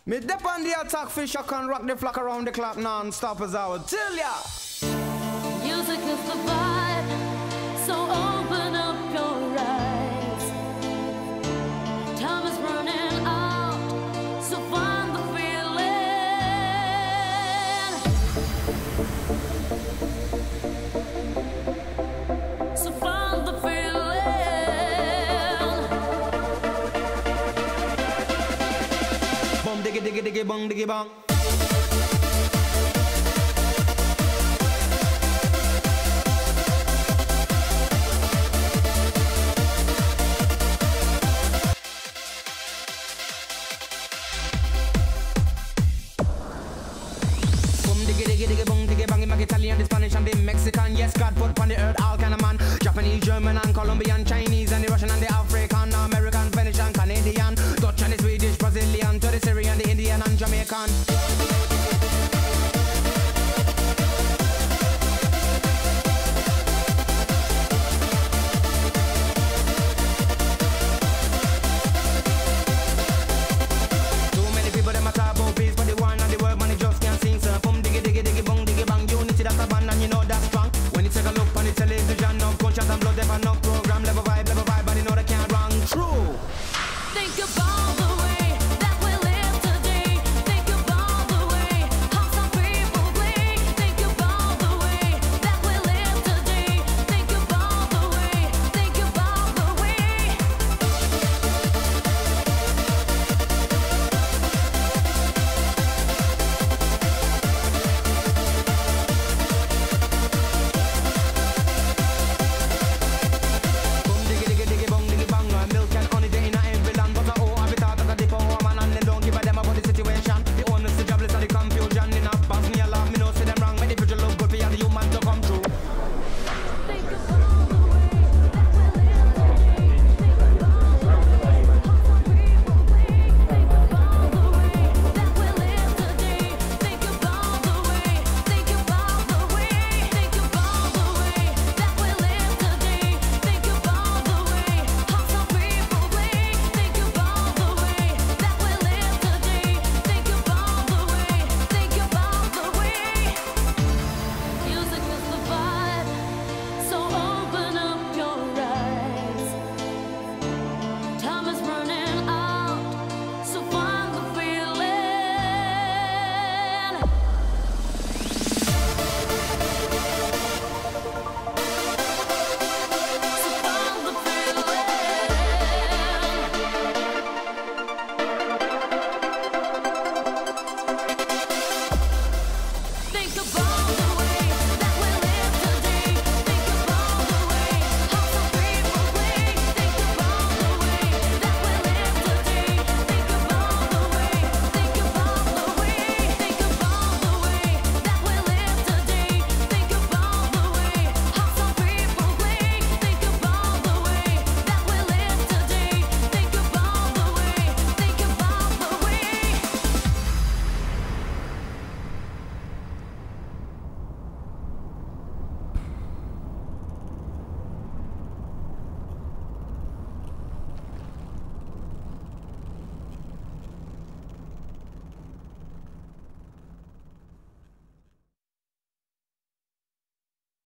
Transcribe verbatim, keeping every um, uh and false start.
Me dep on the attack, fish, I can rock the flock around the clock non-stop as I would tell ya. Music is the vibe, so open up your eyes. Time is running out, so find the feeling. So find the feeling. Bum diggy diggy diggy bong diggy bong. Italian, the Spanish and the Mexican. Yes, God put on the earth all kind of man. Japanese, German and Colombian, Chinese and the Russian and the African, American, Venetian, Canadian, Dutch and the Swedish, Brazilian, to the Syrian, the Indian and Jamaican. Too many people them a talk about peace, but the one and the word money just can't sing. So boom diggy diggy diggy bong diggy bang. That's a band and you know that's strong. When you take a look on the television, no gunshots and blood, never no